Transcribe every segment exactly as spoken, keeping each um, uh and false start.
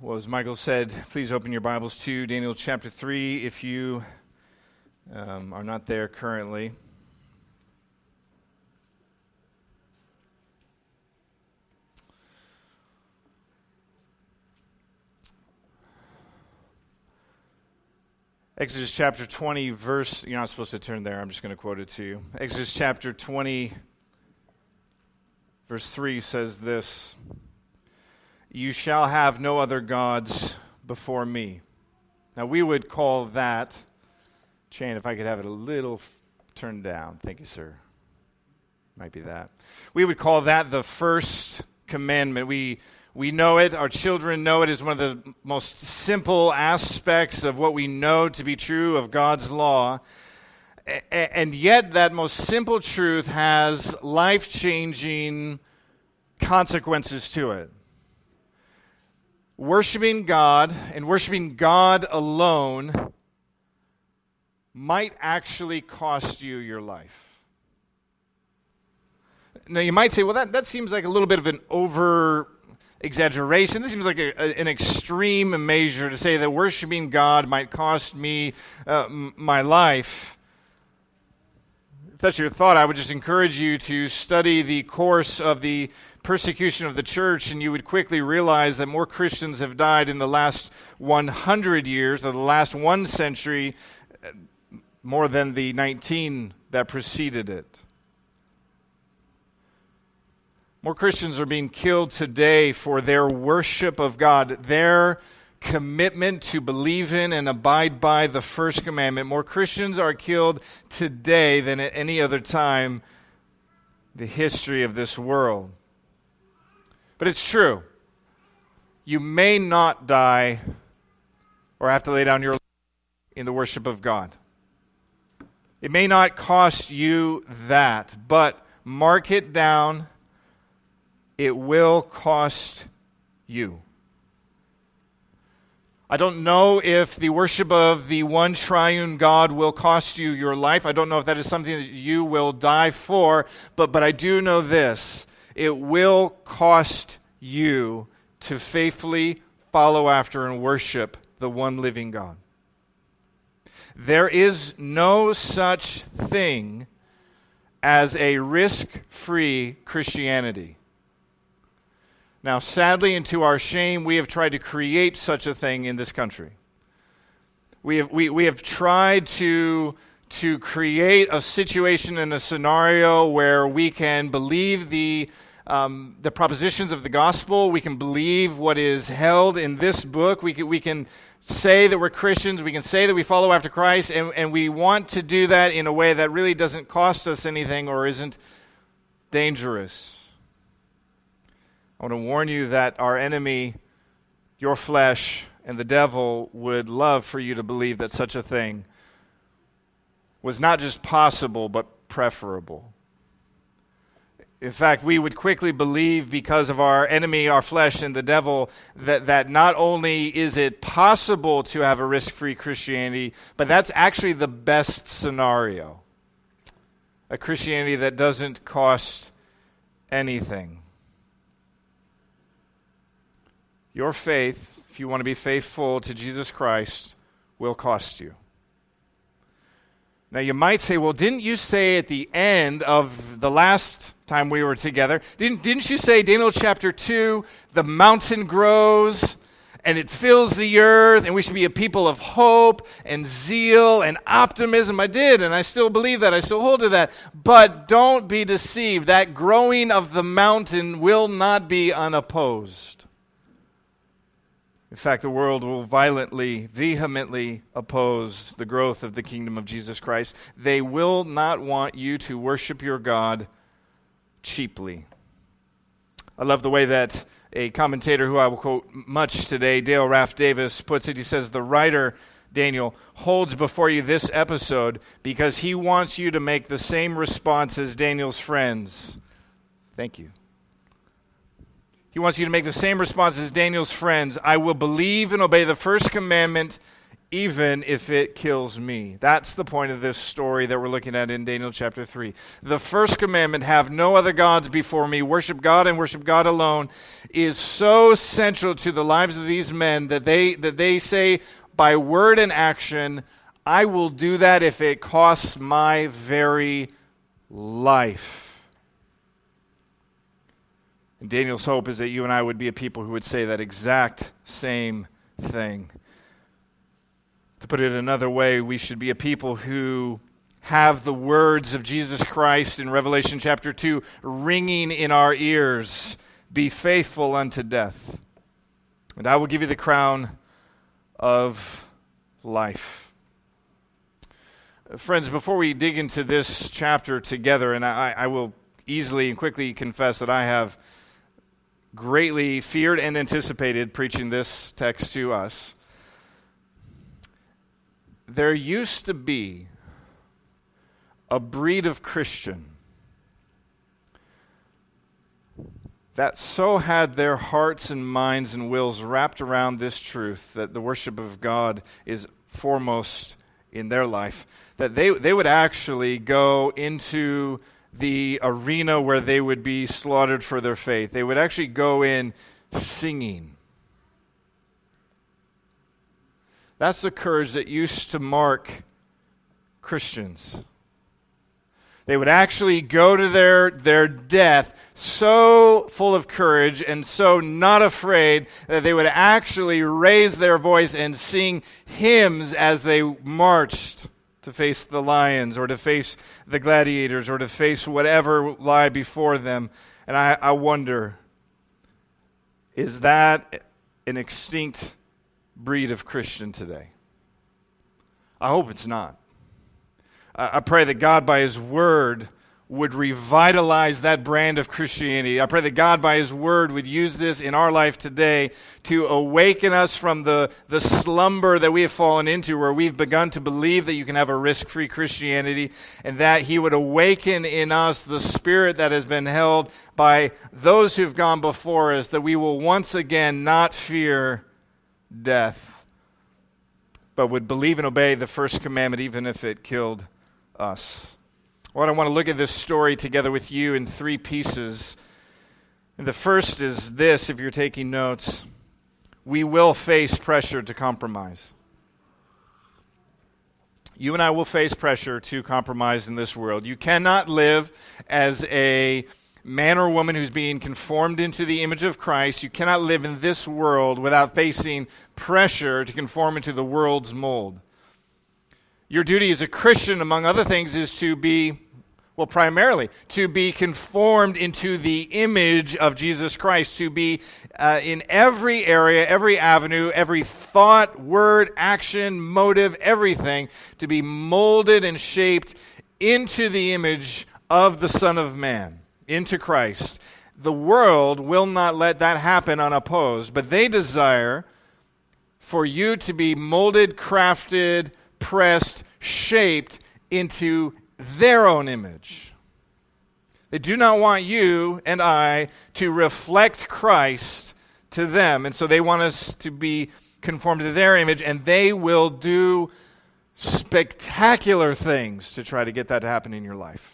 Well, as Michael said, please open your Bibles to Daniel chapter three if you um, are not there currently. Exodus chapter twenty, verse, you're not supposed to turn there, I'm just going to quote it to you. Exodus chapter twenty, verse three says this: "You shall have no other gods before me." Now we would call that, Chan, if I could have it a little f- turned down. Thank you, sir. Might be that. We would call that the first commandment. We we know it, our children know it as one of the most simple aspects of what we know to be true of God's law. A- and yet that most simple truth has life-changing consequences to it. Worshiping God and worshiping God alone might actually cost you your life. Now, you might say, well, that, that seems like a little bit of an over-exaggeration. This seems like a, a, an extreme measure to say that worshiping God might cost me uh, m- my life. If that's your thought, I would just encourage you to study the course of the persecution of the church, and you would quickly realize that more Christians have died in the last one hundred years, or the last one century, more than the nineteen that preceded it. More Christians are being killed today for their worship of God, their commitment to believe in and abide by the first commandment. More Christians are killed today than at any other time in the history of this world. But it's true. You may not die or have to lay down your life in the worship of God. It may not cost you that, but mark it down. It will cost you. I don't know if the worship of the one triune God will cost you your life. I don't know if that is something that you will die for, but, but I do know this. It will cost you to faithfully follow after and worship the one living God. There is no such thing as a risk-free Christianity. Now, sadly, and to our shame, we have tried to create such a thing in this country. We have we, we have tried to, to create a situation and a scenario where we can believe the um, the propositions of the gospel. We can believe what is held in this book. We can, we can say that we're Christians. We can say that we follow after Christ, and, and we want to do that in a way that really doesn't cost us anything or isn't dangerous. I want to warn you that our enemy, your flesh, and the devil would love for you to believe that such a thing was not just possible, but preferable. In fact, we would quickly believe, because of our enemy, our flesh, and the devil, that, that not only is it possible to have a risk-free Christianity, but that's actually the best scenario. A Christianity that doesn't cost anything. Your faith, if you want to be faithful to Jesus Christ, will cost you. Now you might say, well, didn't you say at the end of the last time we were together, didn't, didn't you say, Daniel chapter two, the mountain grows and it fills the earth and we should be a people of hope and zeal and optimism? I did, and I still believe that. I still hold to that. But don't be deceived. That growing of the mountain will not be unopposed. In fact, the world will violently, vehemently oppose the growth of the kingdom of Jesus Christ. They will not want you to worship your God cheaply. I love the way that a commentator who I will quote much today, Dale Ralph Davis, puts it. He says, the writer, Daniel, holds before you this episode because he wants you to make the same response as Daniel's friends. Thank you. He wants you to make the same response as Daniel's friends. I will believe and obey the first commandment even if it kills me. That's the point of this story that we're looking at in Daniel chapter three. The first commandment, have no other gods before me, worship God and worship God alone, is so central to the lives of these men that they that they say by word and action, I will do that if it costs my very life. And Daniel's hope is that you and I would be a people who would say that exact same thing. To put it another way, we should be a people who have the words of Jesus Christ in Revelation chapter two ringing in our ears. Be faithful unto death, and I will give you the crown of life. Friends, before we dig into this chapter together, and I, I will easily and quickly confess that I have greatly feared and anticipated preaching this text to us. There used to be a breed of Christian that so had their hearts and minds and wills wrapped around this truth that the worship of God is foremost in their life, that they, they would actually go into the arena where they would be slaughtered for their faith. They would actually go in singing. That's the courage that used to mark Christians. They would actually go to their, their death so full of courage and so not afraid that they would actually raise their voice and sing hymns as they marched to face the lions or to face the gladiators or to face whatever lie before them. And I, I wonder, is that an extinct breed of Christian today? I hope it's not. I, I pray that God by His Word would revitalize that brand of Christianity. I pray that God by His Word would use this in our life today to awaken us from the, the slumber that we have fallen into, where we've begun to believe that you can have a risk-free Christianity, and that He would awaken in us the spirit that has been held by those who've gone before us, that we will once again not fear death, but would believe and obey the first commandment even if it killed us. Well, I want to look at this story together with you in three pieces. And the first is this, if you're taking notes: we will face pressure to compromise. You and I will face pressure to compromise in this world. You cannot live as a man or woman who's being conformed into the image of Christ. You cannot live in this world without facing pressure to conform into the world's mold. Your duty as a Christian, among other things, is to be, well, primarily, to be conformed into the image of Jesus Christ, to be uh, in every area, every avenue, every thought, word, action, motive, everything, to be molded and shaped into the image of the Son of Man, into Christ. The world will not let that happen unopposed, but they desire for you to be molded, crafted, pressed, shaped into their own image. They do not want you and I to reflect Christ to them, and so they want us to be conformed to their image, and they will do spectacular things to try to get that to happen in your life.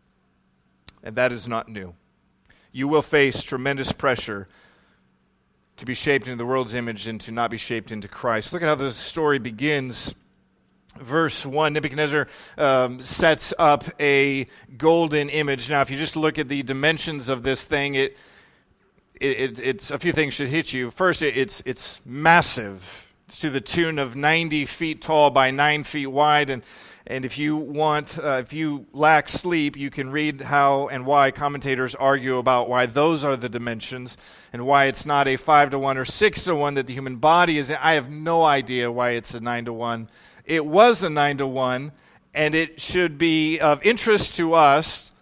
And that is not new. You will face tremendous pressure to be shaped into the world's image and to not be shaped into Christ. Look at how the story begins. Verse one, Nebuchadnezzar um, sets up a golden image. Now, if you just look at the dimensions of this thing, it, it, it it's a few things should hit you. First, it, it's it's massive. It's to the tune of ninety feet tall by nine feet wide, and And if you want, uh, if you lack sleep, you can read how and why commentators argue about why those are the dimensions and why it's not a five to one or six to one that the human body is. I have no idea why it's a nine to one. It was a nine to one, and it should be of interest to us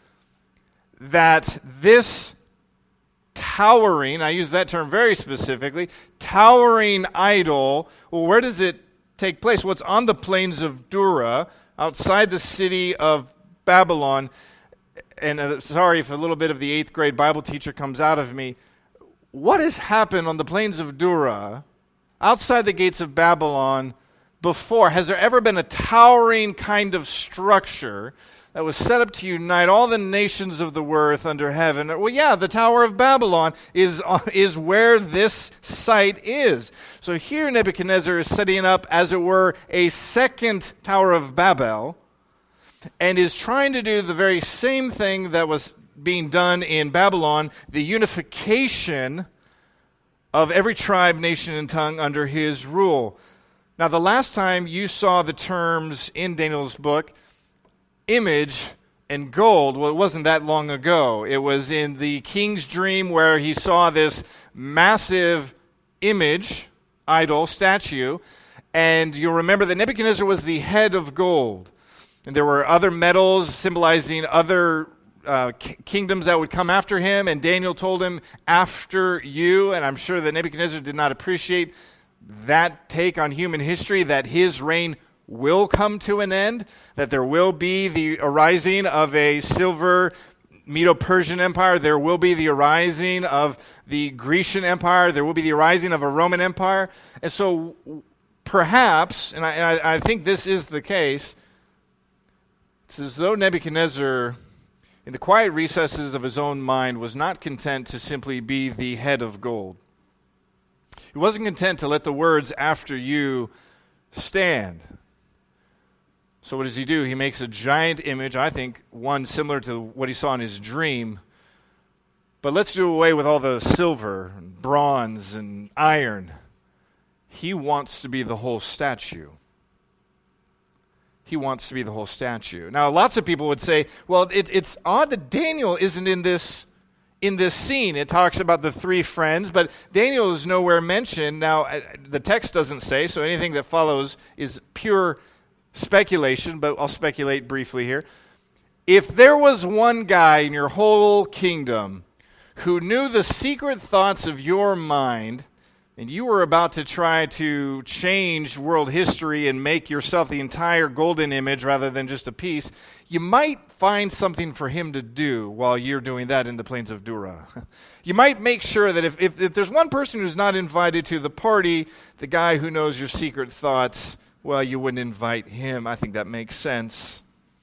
that this towering, I use that term very specifically, towering idol, well, where does it take place? Well, it's on the plains of Dura, outside the city of Babylon. And uh, sorry if a little bit of the eighth grade Bible teacher comes out of me. What has happened on the plains of Dura, outside the gates of Babylon, before? Has there ever been a towering kind of structure that was set up to unite all the nations of the earth under heaven? Well, yeah, the Tower of Babylon is, uh, is where this site is. So here Nebuchadnezzar is setting up, as it were, a second Tower of Babel, and is trying to do the very same thing that was being done in Babylon, the unification of every tribe, nation, and tongue under his rule. Now, the last time you saw the terms in Daniel's book, image and gold, well, it wasn't that long ago. It was in the king's dream where he saw this massive image, idol, statue, and you'll remember that Nebuchadnezzar was the head of gold. And there were other metals symbolizing other uh, k- kingdoms that would come after him, and Daniel told him, after you, and I'm sure that Nebuchadnezzar did not appreciate that take on human history, that his reign will come to an end, that there will be the arising of a silver Medo-Persian Empire, there will be the arising of the Grecian Empire, there will be the arising of a Roman Empire. And so perhaps, and I, and I, I think this is the case, it's as though Nebuchadnezzar, in the quiet recesses of his own mind, was not content to simply be the head of gold. He wasn't content to let the words "after you" stand. So what does he do? He makes a giant image, I think one similar to what he saw in his dream. But let's do away with all the silver and bronze and iron. He wants to be the whole statue. He wants to be the whole statue. Now, lots of people would say, well, it, it's odd that Daniel isn't in this in this scene. It talks about the three friends, but Daniel is nowhere mentioned. Now, the text doesn't say, so anything that follows is pure speculation, but I'll speculate briefly here. If there was one guy in your whole kingdom who knew the secret thoughts of your mind, and you were about to try to change world history and make yourself the entire golden image rather than just a piece, you might find something for him to do while you're doing that in the plains of Dura. You might make sure that if, if, if there's one person who's not invited to the party, the guy who knows your secret thoughts, well, you wouldn't invite him. I think that makes sense.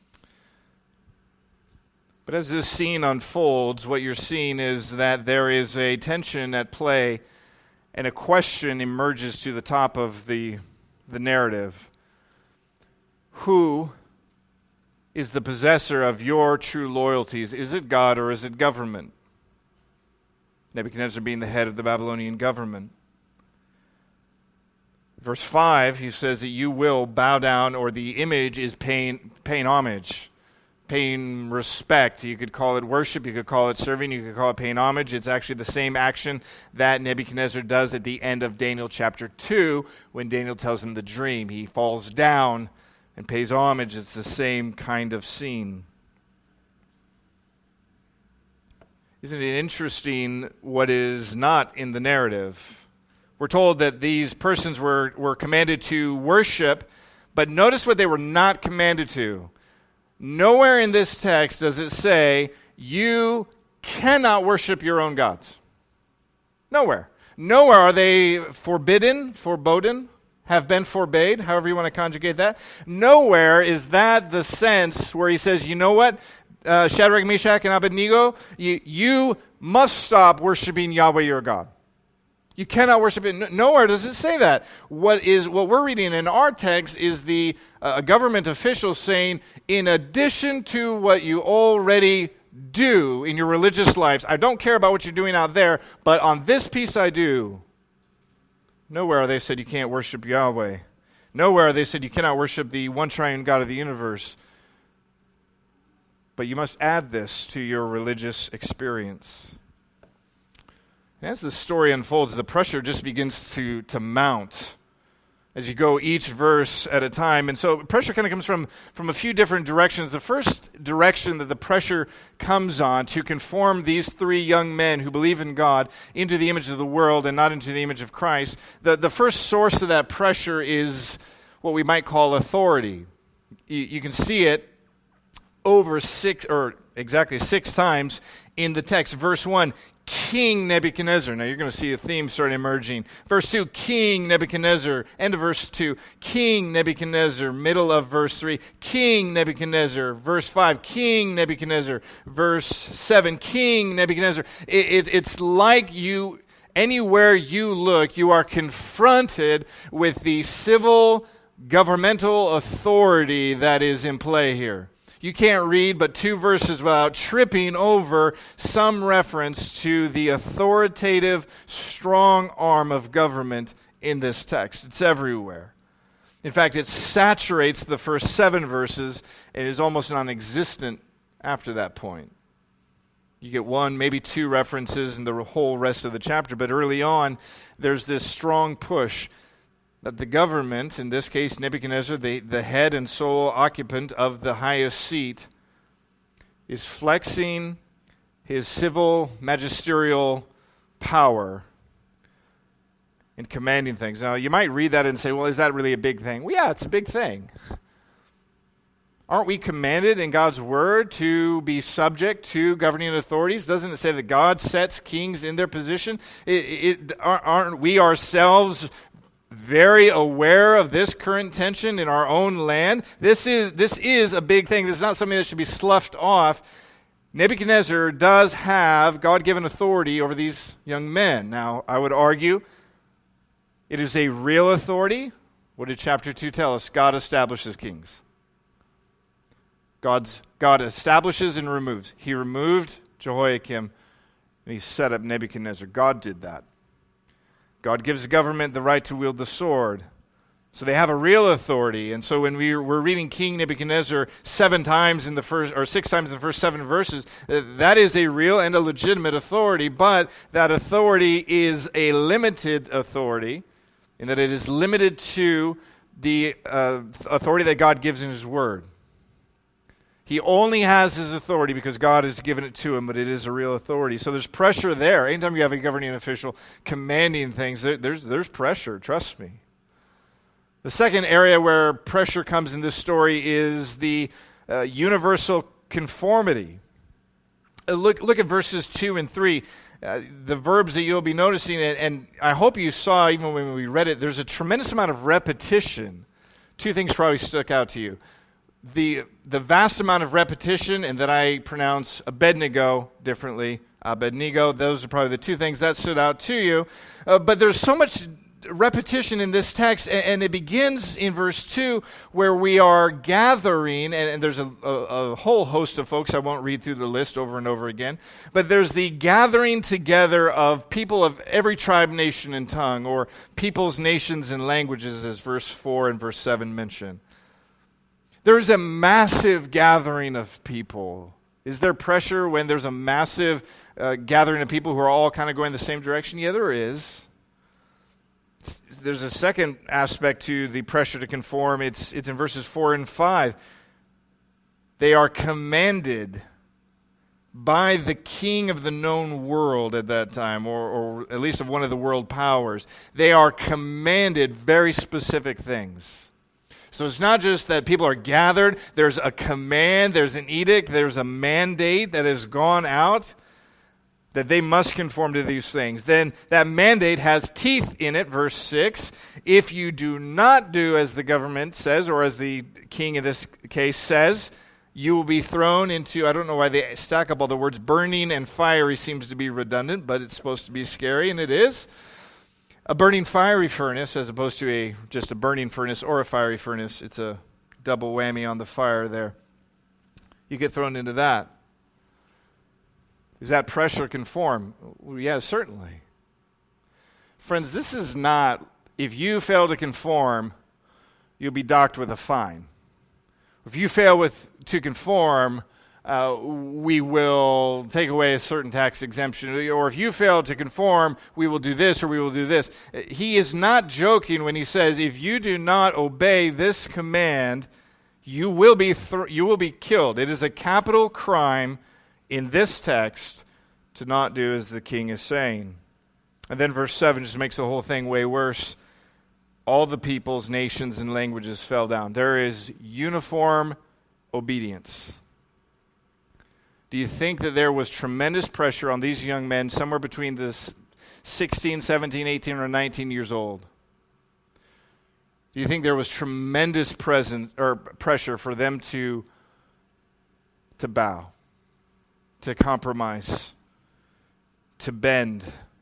But as this scene unfolds, what you're seeing is that there is a tension at play, and a question emerges to the top of the, the narrative. Who is the possessor of your true loyalties? Is it God or is it government? Nebuchadnezzar being the head of the Babylonian government. Verse five, he says that you will bow down, or the image is paying, paying homage, paying respect. You could call it worship, you could call it serving, you could call it paying homage. It's actually the same action that Nebuchadnezzar does at the end of Daniel chapter two when Daniel tells him the dream. He falls down and pays homage. It's the same kind of scene. Isn't it interesting what is not in the narrative? We're told that these persons were, were commanded to worship, but notice what they were not commanded to. Nowhere in this text does it say, you cannot worship your own gods. Nowhere. Nowhere are they forbidden, forbodden, have been forbade, however you want to conjugate that. Nowhere is that the sense where he says, you know what, uh, Shadrach, Meshach, and Abednego, you, you must stop worshiping Yahweh your God. You cannot worship it. Nowhere does it say that. What is what we're reading in our text is the uh, government official saying, in addition to what you already do in your religious lives, I don't care about what you're doing out there, but on this piece I do. Nowhere are they said you can't worship Yahweh. Nowhere are they said you cannot worship the one triune God of the universe. But you must add this to your religious experience. As the story unfolds, the pressure just begins to, to mount as you go each verse at a time. And so pressure kind of comes from, from a few different directions. The first direction that the pressure comes on to conform these three young men who believe in God into the image of the world and not into the image of Christ, the, the first source of that pressure is what we might call authority. You, you can see it over six, or exactly six times in the text. Verse one, King Nebuchadnezzar. Now you're going to see a theme start emerging. Verse two, King Nebuchadnezzar. End of verse two, King Nebuchadnezzar. Middle of verse three, King Nebuchadnezzar. Verse five, King Nebuchadnezzar. Verse seven, King Nebuchadnezzar. It, it, it's like you, anywhere you look, you are confronted with the civil governmental authority that is in play here. You can't read but two verses without tripping over some reference to the authoritative, strong arm of government in this text. It's everywhere. In fact, it saturates the first seven verses and is almost non-existent after that point. You get one, maybe two references in the whole rest of the chapter, but early on, there's this strong push that the government, in this case Nebuchadnezzar, the, the head and sole occupant of the highest seat, is flexing his civil magisterial power in commanding things. Now, you might read that and say, well, is that really a big thing? Well, yeah, it's a big thing. Aren't we commanded in God's word to be subject to governing authorities? Doesn't it say that God sets kings in their position? It, it, aren't we ourselves very aware of this current tension in our own land? This is this is a big thing. This is not something that should be sloughed off. Nebuchadnezzar does have God-given authority over these young men. Now, I would argue it is a real authority. What did chapter two tell us? God establishes kings. God's, God establishes and removes. He removed Jehoiakim and he set up Nebuchadnezzar. God did that. God gives the government the right to wield the sword. So they have a real authority. And so when we were reading King Nebuchadnezzar seven times in the first, or six times in the first seven verses, that is a real and a legitimate authority, but that authority is a limited authority in that it is limited to the uh, authority that God gives in his word. He only has his authority because God has given it to him, but it is a real authority. So there's pressure there. Anytime you have a governing official commanding things, there, there's, there's pressure, trust me. The second area where pressure comes in this story is the uh, universal conformity. Uh, look, look at verses two and three. Uh, the verbs that you'll be noticing, and, and I hope you saw, even when we read it, there's a tremendous amount of repetition. Two things probably stuck out to you. The the vast amount of repetition, and that I pronounce Abednego differently, Abednego, those are probably the two things that stood out to you. Uh, but there's so much repetition in this text, and, and it begins in verse two, where we are gathering, and, and there's a, a, a whole host of folks. I won't read through the list over and over again, but there's the gathering together of people of every tribe, nation, and tongue, or peoples, nations, and languages, as verse four and verse seven mention. There's a massive gathering of people. Is there pressure when there's a massive uh, gathering of people who are all kind of going the same direction? Yeah, there is. It's, there's a second aspect to the pressure to conform. It's, it's in verses four and five. They are commanded by the king of the known world at that time, or, or at least of one of the world powers. They are commanded very specific things. So it's not just that people are gathered. There's a command, there's an edict, there's a mandate that has gone out that they must conform to these things. Then that mandate has teeth in it, verse six. If you do not do as the government says, or as the king in this case says, you will be thrown into, I don't know why they stack up all the words, burning and fiery seems to be redundant, but it's supposed to be scary, and it is. A burning fiery furnace, as opposed to a just a burning furnace or a fiery furnace. It's a double whammy on the fire there. You get thrown into that. Is that pressure conform? Well, yeah, certainly. Friends, this is not, if you fail to conform, you'll be docked with a fine. If you fail with to conform, Uh, we will take away a certain tax exemption, or if you fail to conform, we will do this or we will do this. He is not joking when he says, if you do not obey this command, you will be th- you will be killed. It is a capital crime in this text to not do as the king is saying. And then verse seven just makes the whole thing way worse. All the peoples, nations, and languages fell down. There is uniform obedience. Do you think that there was tremendous pressure on these young men somewhere between the sixteen, seventeen, eighteen, or nineteen years old? Do you think there was tremendous present or pressure for them to, to bow, to compromise, to bend?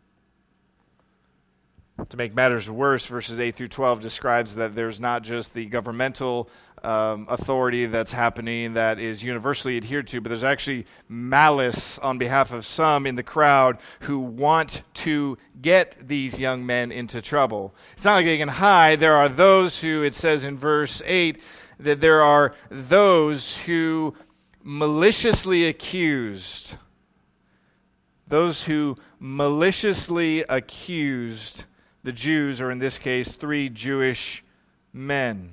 To make matters worse, verses eight through twelve describes that there's not just the governmental um, authority that's happening that is universally adhered to, but there's actually malice on behalf of some in the crowd who want to get these young men into trouble. It's not like they can hide. There are those who, it says in verse eight, that there are those who maliciously accused, those who maliciously accused the Jews, or in this case, three Jewish men.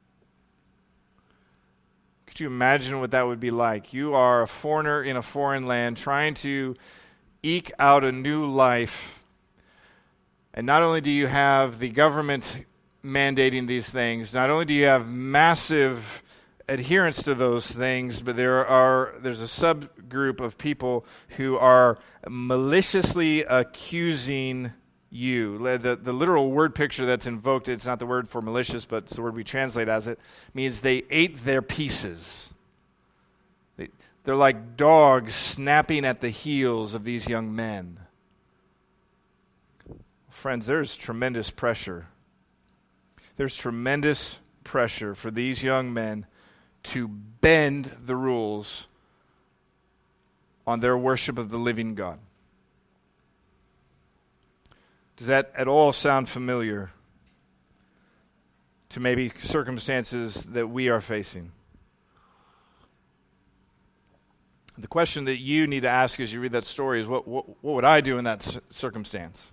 Could you imagine what that would be like? You are a foreigner in a foreign land trying to eke out a new life. And not only do you have the government mandating these things, not only do you have massive adherence to those things, but there are there's a subgroup of people who are maliciously accusing you. The, the literal word picture that's invoked, it's not the word for malicious, but it's the word we translate as it, means they ate their pieces. They, they're like dogs snapping at the heels of these young men. Friends, there's tremendous pressure. There's tremendous pressure for these young men to bend the rules on their worship of the living God. Does that at all sound familiar to maybe circumstances that we are facing? The question that you need to ask as you read that story is, what, what, what would I do in that circumstance?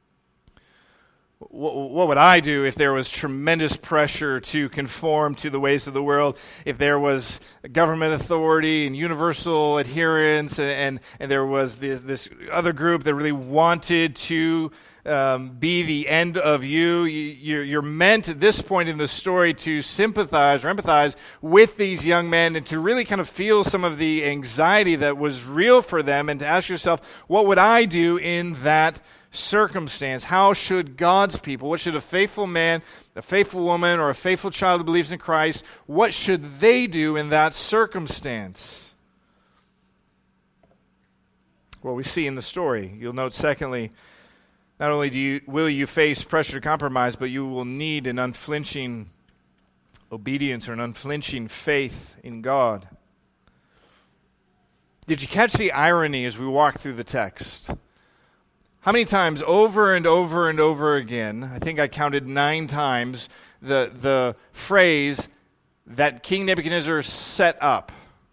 What, what would I do if there was tremendous pressure to conform to the ways of the world, if there was government authority and universal adherence, and, and, and there was this, this other group that really wanted to um, be the end of you? you? You're meant at this point in the story to sympathize or empathize with these young men and to really kind of feel some of the anxiety that was real for them, and to ask yourself, what would I do in that circumstance? How should God's people, what should a faithful man, a faithful woman, or a faithful child who believes in Christ, what should they do in that circumstance? Well, we see in the story. You'll note, secondly, not only do you will you face pressure to compromise, but you will need an unflinching obedience or an unflinching faith in God. Did you catch the irony as we walk through the text? How many times over and over and over again, I think I counted nine times, the, the phrase that King Nebuchadnezzar set up?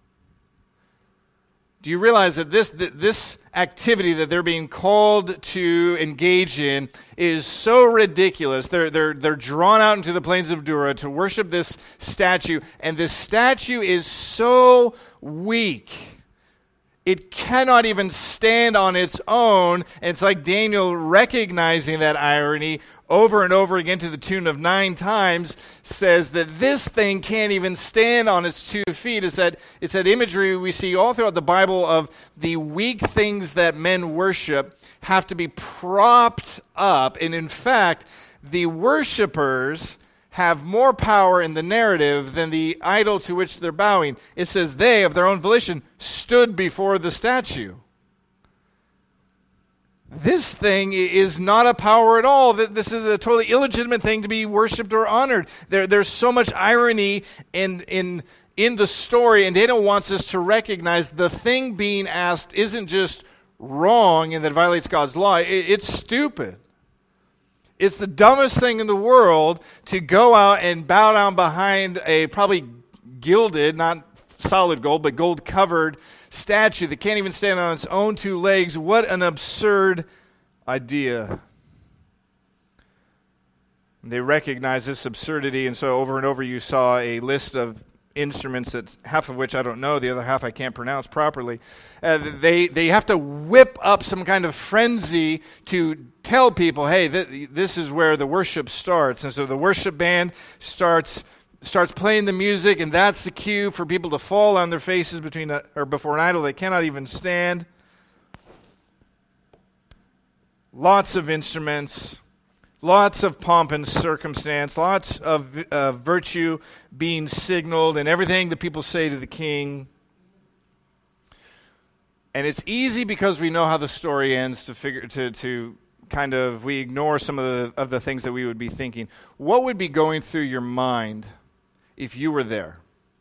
Do you realize that this, that this activity that they're being called to engage in is so ridiculous? They're, they're, they're drawn out into the plains of Dura to worship this statue, and this statue is so weak. It cannot even stand on its own. And it's like Daniel recognizing that irony over and over again to the tune of nine times, says that this thing can't even stand on its two feet. It's that, it's that imagery we see all throughout the Bible of the weak things that men worship have to be propped up. And in fact, the worshipers have more power in the narrative than the idol to which they're bowing. It says they, of their own volition, stood before the statue. This thing is not a power at all. This is a totally illegitimate thing to be worshipped or honored. There, there's so much irony in, in, in the story, and Daniel wants us to recognize the thing being asked isn't just wrong and that violates God's law. It, it's stupid. It's the dumbest thing in the world to go out and bow down behind a probably gilded, not solid gold, but gold-covered statue that can't even stand on its own two legs. What an absurd idea. They recognize this absurdity, and so over and over you saw a list of instruments, that half of which I don't know, the other half I can't pronounce properly. Uh, they they have to whip up some kind of frenzy to tell people, hey, th- this is where the worship starts. And so the worship band starts starts playing the music, and that's the cue for people to fall on their faces between a, or before an idol they cannot even stand. Lots of instruments, lots of pomp and circumstance, lots of uh, virtue being signaled, and everything the people say to the king. And it's easy because we know how the story ends to figure to to kind of we ignore some of the of the things that we would be thinking. What would be going through your mind if you were there?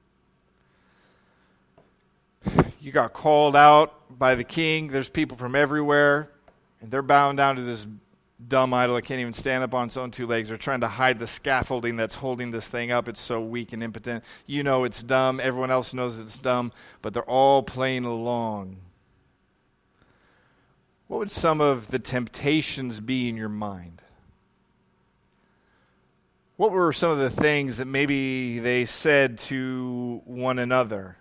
You got called out by the king. There's people from everywhere, and they're bowing down to this dumb idol that can't even stand up on its own two legs. They're trying to hide the scaffolding that's holding this thing up. It's so weak and impotent. You know it's dumb. Everyone else knows it's dumb, but they're all playing along. What would some of the temptations be in your mind? What were some of the things that maybe they said to one another?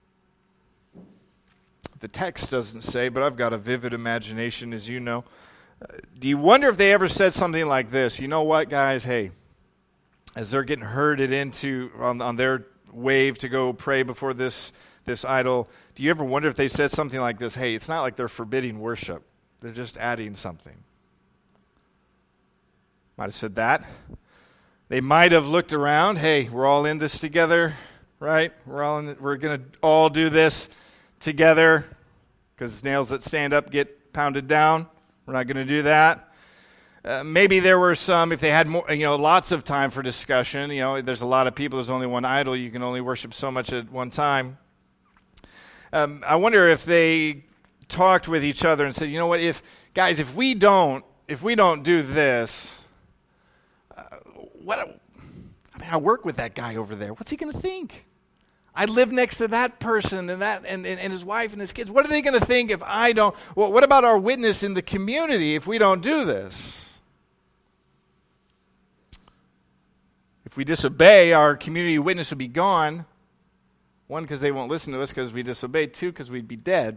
The text doesn't say, but I've got a vivid imagination, as you know. Uh, do you wonder if they ever said something like this? You know what, guys? Hey, as they're getting herded into on, on their wave to go pray before this, this idol, do you ever wonder if they said something like this? Hey, it's not like they're forbidding worship. They're just adding something. Might have said that. They might have looked around. Hey, we're all in this together, right? We're all in. The, we're going to all do this together because nails that stand up get pounded down. We're not going to do that. Uh, maybe there were some, if they had more, you know, lots of time for discussion. You know, there's a lot of people. There's only one idol. You can only worship so much at one time. Um, I wonder if they talked with each other and said, you know what, if guys, if we don't, if we don't do this, uh, what? I mean, I work with that guy over there. What's he going to think? I live next to that person and that and, and, and his wife and his kids. What are they going to think if I don't? Well, what about our witness in the community if we don't do this? If we disobey, our community witness would be gone. One, because they won't listen to us because we disobeyed. Two, because we'd be dead.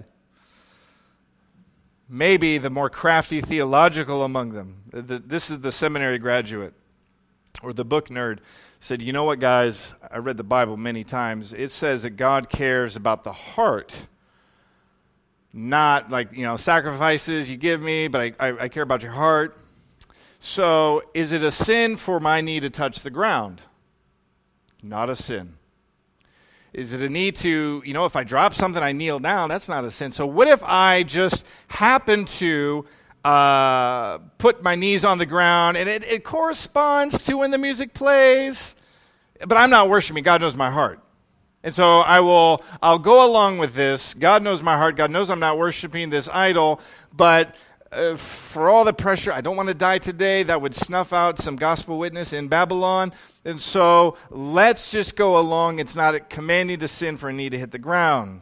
Maybe the more crafty theological among them, the, this is the seminary graduate or the book nerd, said, you know what, guys, I read the Bible many times. It says that God cares about the heart, not like, you know, sacrifices you give me, but I, I, I care about your heart. So is it a sin for my knee to touch the ground? Not a sin. Is it a need to, you know, if I drop something, I kneel down? That's not a sin. So what if I just happen to uh, put my knees on the ground and it, it corresponds to when the music plays, but I'm not worshiping. God knows my heart. And so I will, I'll go along with this. God knows my heart. God knows I'm not worshiping this idol, but Uh, for all the pressure, I don't want to die today. That would snuff out some gospel witness in Babylon. And so let's just go along. It's not commanding to sin for a knee to hit the ground.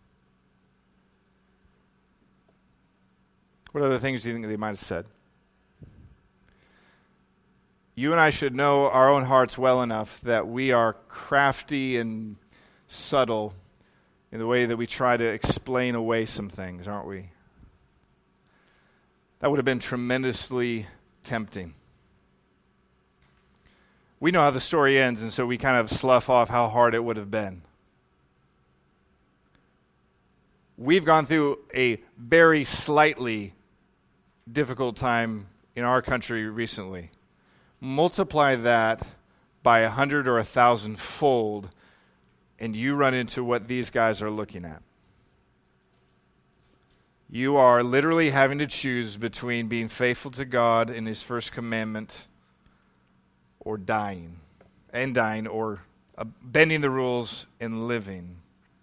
What other things do you think they might have said? You and I should know our own hearts well enough that we are crafty and subtle in the way that we try to explain away some things, aren't we? That would have been tremendously tempting. We know how the story ends, and so we kind of slough off how hard it would have been. We've gone through a very slightly difficult time in our country recently. Multiply that by a hundred or a thousand fold, and you run into what these guys are looking at. You are literally having to choose between being faithful to God in His first commandment or dying, and dying, or uh, bending the rules and living.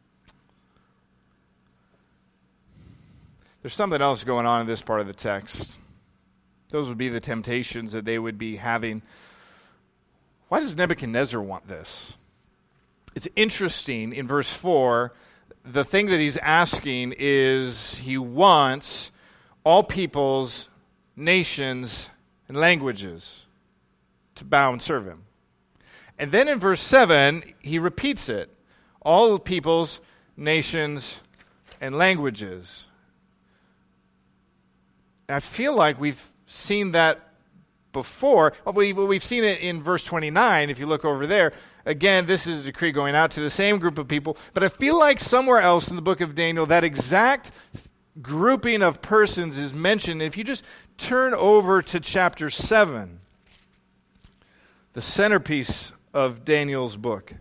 There's something else going on in this part of the text. Those would be the temptations that they would be having. Why does Nebuchadnezzar want this? It's interesting in verse four. The thing that he's asking is he wants all peoples, nations, and languages to bow and serve him. And then in verse seven, he repeats it. All peoples, nations, and languages. And I feel like we've seen that before. Well, we, well, we've seen it in verse twenty-nine, if you look over there. Again, this is a decree going out to the same group of people, but I feel like somewhere else in the book of Daniel, that exact grouping of persons is mentioned. If you just turn over to chapter seven, the centerpiece of Daniel's book,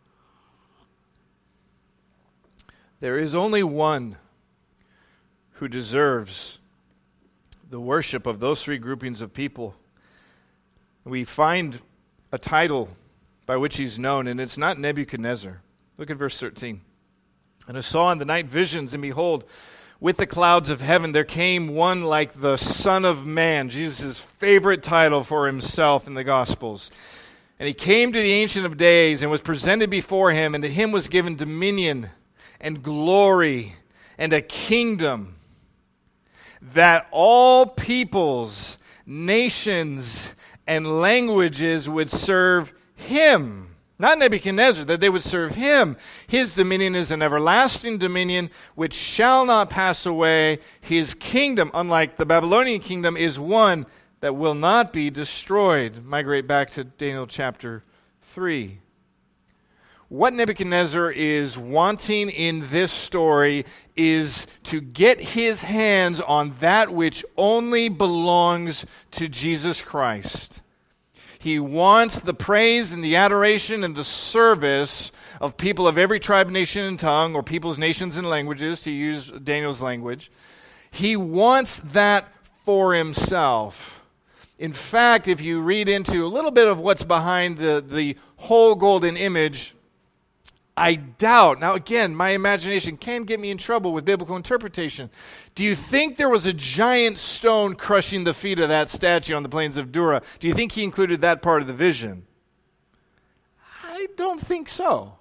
there is only one who deserves the worship of those three groupings of people. We find a title by which he's known, and it's not Nebuchadnezzar. Look at verse thirteen. And I saw in the night visions, and behold, with the clouds of heaven there came one like the Son of Man, Jesus' favorite title for himself in the Gospels. And he came to the Ancient of Days and was presented before him, and to him was given dominion and glory and a kingdom, that all peoples, nations, and languages would serve him. Not Nebuchadnezzar, that they would serve him. His dominion is an everlasting dominion which shall not pass away. His kingdom, unlike the Babylonian kingdom, is one that will not be destroyed. Migrate back to Daniel chapter three. What Nebuchadnezzar is wanting in this story is to get his hands on that which only belongs to Jesus Christ. He wants the praise and the adoration and the service of people of every tribe, nation, and tongue, or peoples, nations, and languages, to use Daniel's language. He wants that for himself. In fact, if you read into a little bit of what's behind the, the whole golden image, I doubt, now again, my imagination can get me in trouble with biblical interpretation. Do you think there was a giant stone crushing the feet of that statue on the plains of Dura? Do you think he included that part of the vision? I don't think so.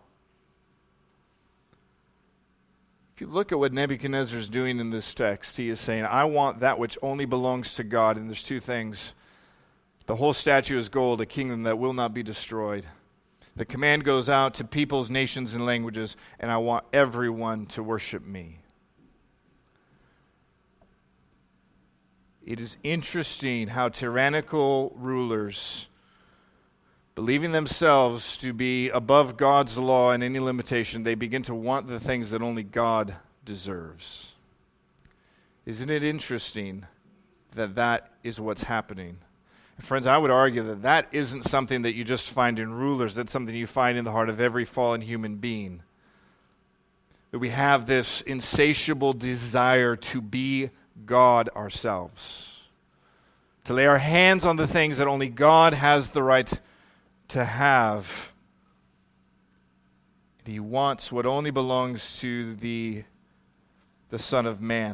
If you look at what Nebuchadnezzar is doing in this text, he is saying, I want that which only belongs to God, and there's two things. The whole statue is gold, a kingdom that will not be destroyed. The command goes out to peoples, nations, and languages, and I want everyone to worship me. It is interesting how tyrannical rulers, believing themselves to be above God's law and any limitation, they begin to want the things that only God deserves. Isn't it interesting that that is what's happening? Friends, I would argue that that isn't something that you just find in rulers. That's something you find in the heart of every fallen human being. That we have this insatiable desire to be God ourselves. To lay our hands on the things that only God has the right to have. And he wants what only belongs to the, the Son of Man.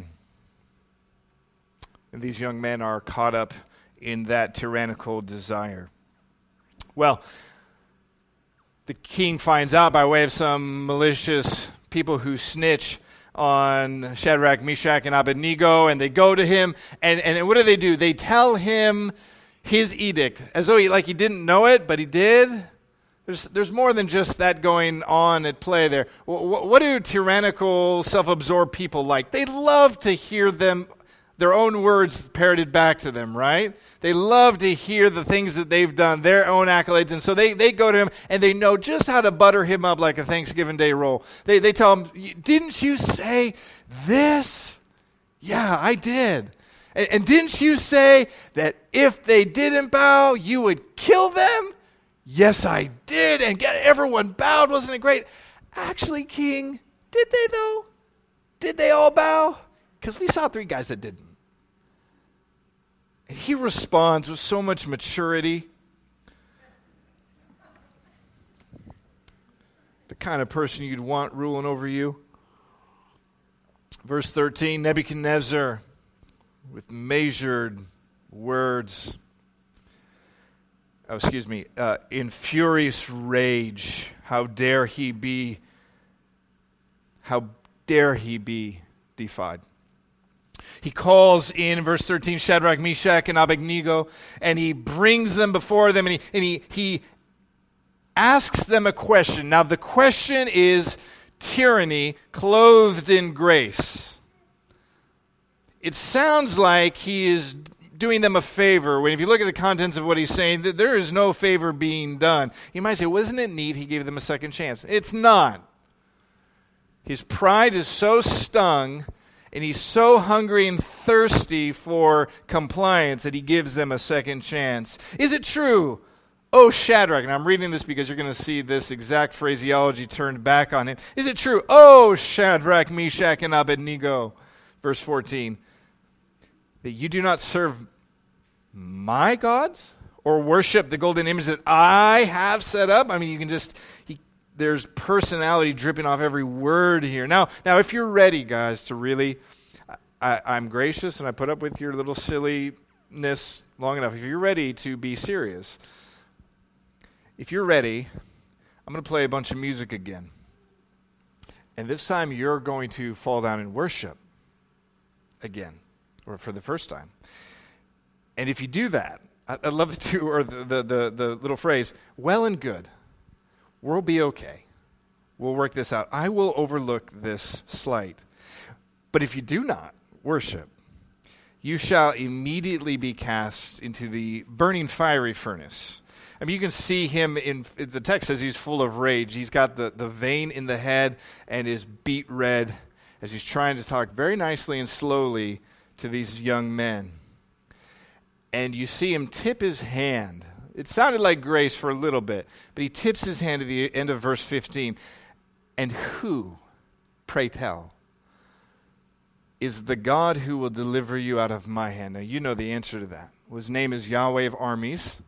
And these young men are caught up in that tyrannical desire. Well, the king finds out by way of some malicious people who snitch on Shadrach, Meshach, and Abednego, and they go to him, and, and what do they do? They tell him his edict, as though he, like he didn't know it, but he did. There's, there's more than just that going on at play there. What, what do tyrannical, self-absorbed people like? They love to hear them their own words parroted back to them, right? They love to hear the things that they've done, their own accolades, and so they, they go to him, and they know just how to butter him up like a Thanksgiving Day roll. They, they tell him, didn't you say this? Yeah, I did. And, and didn't you say that if they didn't bow, you would kill them? Yes, I did, and get everyone bowed. Wasn't it great? Actually, King, did they though? Did they all bow? Because we saw three guys that didn't. And he responds with so much maturity. The kind of person you'd want ruling over you. Verse thirteen, Nebuchadnezzar, with measured words, oh, excuse me, uh, in furious rage, how dare he be, how dare he be defied. He calls in verse thirteen Shadrach, Meshach, and Abednego, and he brings them before them, and he, and he, he asks them a question. Now the question is tyranny clothed in grace. It sounds like he is doing them a favor. When if you look at the contents of what he's saying, that there is no favor being done. You might say, wasn't it neat he gave them a second chance? It's not. His pride is so stung, and he's so hungry and thirsty for compliance that he gives them a second chance. Is it true? Oh, Shadrach, and I'm reading this because you're going to see this exact phraseology turned back on him. Is it true? Oh, Shadrach, Meshach, and Abednego, verse fourteen, that you do not serve my gods or worship the golden image that I have set up? I mean, you can just, he, there's personality dripping off every word here. Now, now, if you're ready, guys, to really, I, I'm gracious and I put up with your little silliness long enough. If you're ready to be serious, if you're ready, I'm going to play a bunch of music again. And this time you're going to fall down and worship again, or for the first time. And if you do that, I, I love the two, or the, the, the, the little phrase, well and good. We'll be okay. We'll work this out. I will overlook this slight. But if you do not worship, you shall immediately be cast into the burning fiery furnace. I mean, you can see him in, the text says he's full of rage. He's got the, the vein in the head and is beet red as he's trying to talk very nicely and slowly to these young men. And you see him tip his hand. It sounded like grace for a little bit, but he tips his hand at the end of verse fifteen. And who, pray tell, is the God who will deliver you out of my hand? Now, you know the answer to that. His name is Yahweh of armies.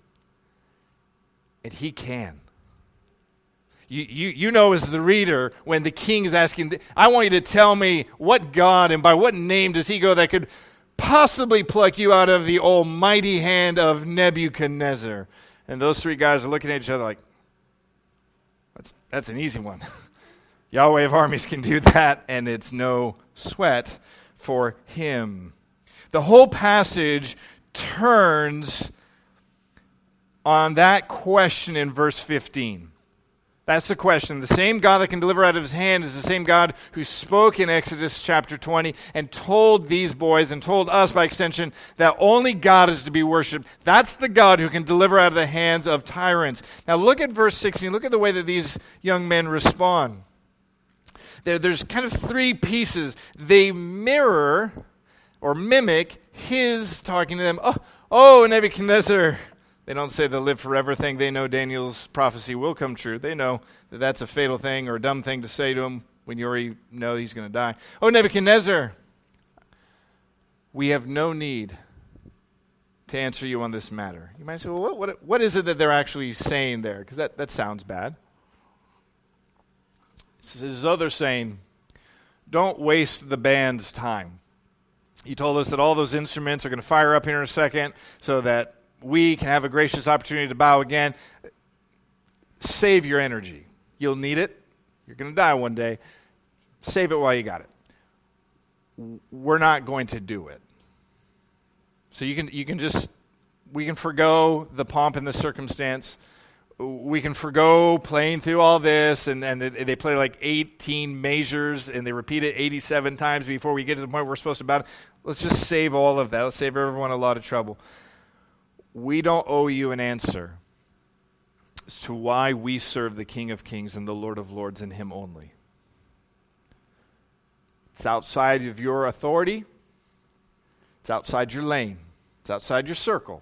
And he can. You, you, you know as the reader, when the king is asking, I want you to tell me what God and by what name does he go that could possibly pluck you out of the almighty hand of Nebuchadnezzar. And those three guys are looking at each other like, that's, that's an easy one. Yahweh of armies can do that, and it's no sweat for him. The whole passage turns on that question in verse fifteen. That's the question. The same God that can deliver out of his hand is the same God who spoke in Exodus chapter twenty and told these boys and told us by extension that only God is to be worshipped. That's the God who can deliver out of the hands of tyrants. Now look at verse sixteen. Look at the way that these young men respond. There, there's kind of three pieces. They mirror or mimic his talking to them. Oh, oh Nebuchadnezzar. They don't say the live forever thing. They know Daniel's prophecy will come true. They know that that's a fatal thing or a dumb thing to say to him when you already know he's going to die. Oh, Nebuchadnezzar, we have no need to answer you on this matter. You might say, well, what, what, what is it that they're actually saying there? Because that, that sounds bad. It's as though they're saying, don't waste the band's time. You told us that all those instruments are going to fire up here in a second so that we can have a gracious opportunity to bow again. Save your energy. You'll need it. You're going to die one day. Save it while you got it. We're not going to do it. So you can you can just, we can forgo the pomp and the circumstance. We can forgo playing through all this, and, and they play like eighteen measures, and they repeat it eighty-seven times before we get to the point where we're supposed to bow. Let's just save all of that. Let's save everyone a lot of trouble. We don't owe you an answer as to why we serve the King of Kings and the Lord of Lords and him only. It's outside of your authority. It's outside your lane. It's outside your circle.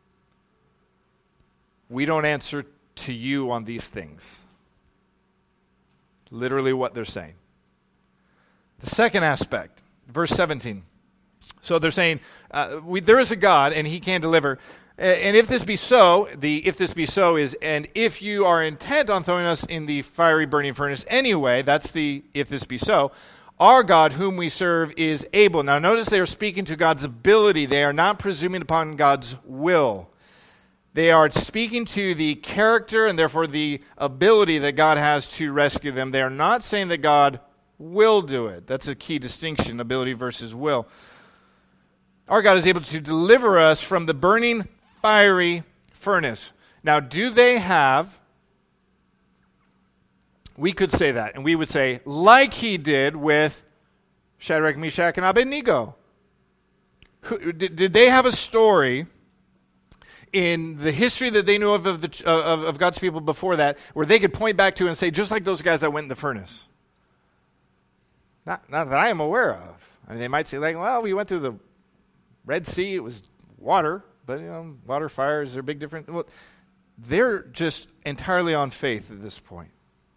We don't answer to you on these things. Literally what they're saying. The second aspect, verse seventeen. So they're saying, uh, we, there is a God and he can deliver. And if this be so, the if this be so is, and if you are intent on throwing us in the fiery burning furnace anyway, that's the if this be so, our God whom we serve is able. Now notice they are speaking to God's ability. They are not presuming upon God's will. They are speaking to the character and therefore the ability that God has to rescue them. They are not saying that God will do it. That's a key distinction, ability versus will. Our God is able to deliver us from the burning fiery furnace. Now, do they have, we could say that, and we would say, like he did with Shadrach, Meshach, and Abednego. Who, did, did they have a story in the history that they knew of of, the, of of God's people before that where they could point back to and say, just like those guys that went in the furnace? Not, not that I am aware of. I mean, they might say, like, well, we went through the Red Sea. It was water, but, you know, water, fire, is there a big difference? Well, they're just entirely on faith at this point.